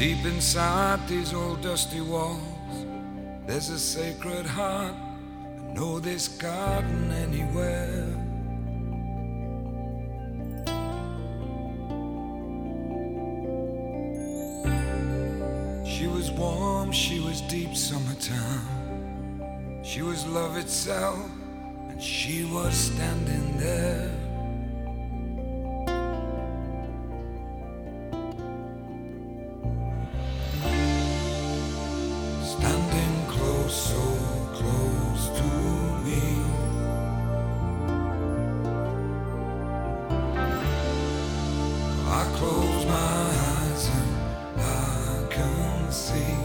Deep inside these old dusty walls, there's a sacred heart. I know this garden anywhere. She was warm, she was deep summertime. She was love itself, and she was standing there. Standing close, so close to me. I close my eyes and I can see.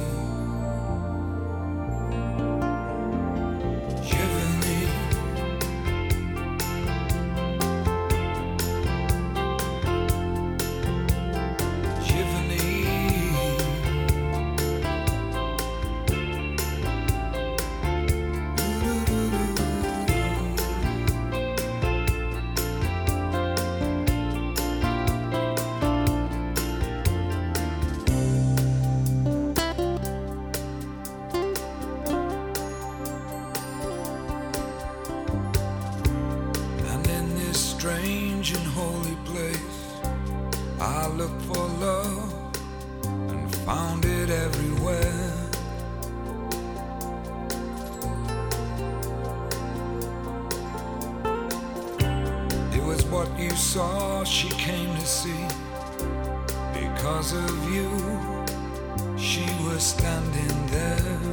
Strange and holy place, I looked for love and found it everywhere. It was what you saw she came to see. Because of you, she was standing there.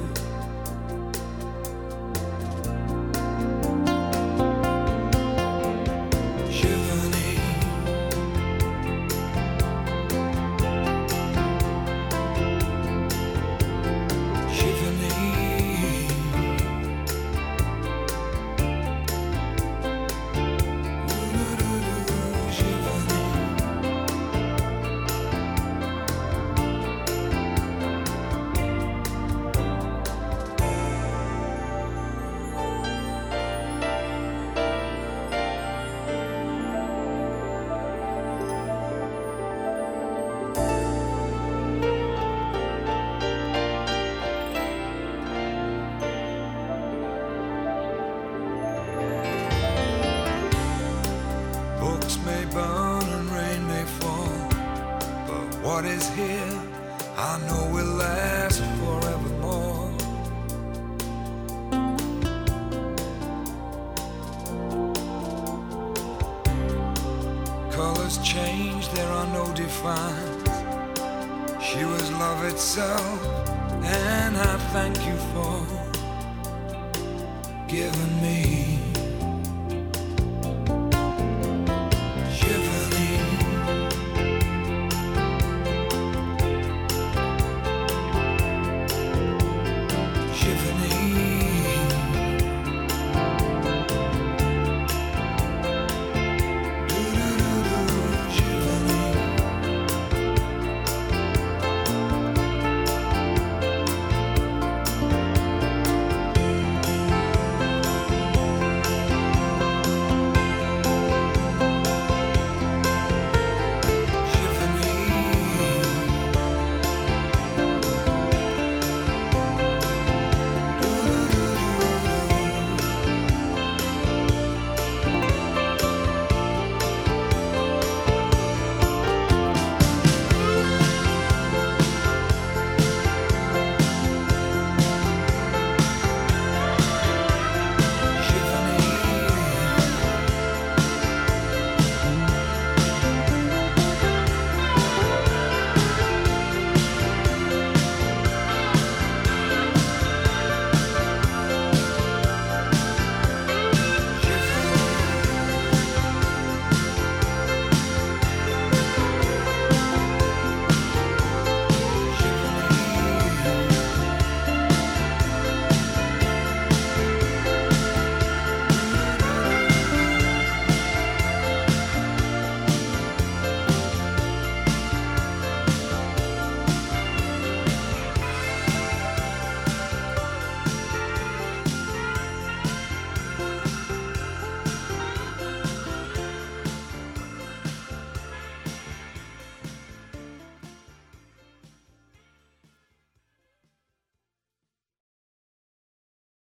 May burn and rain may fall, but what is here I know will last forevermore. Colors change, there are no defines. She was love itself, and I thank you for giving me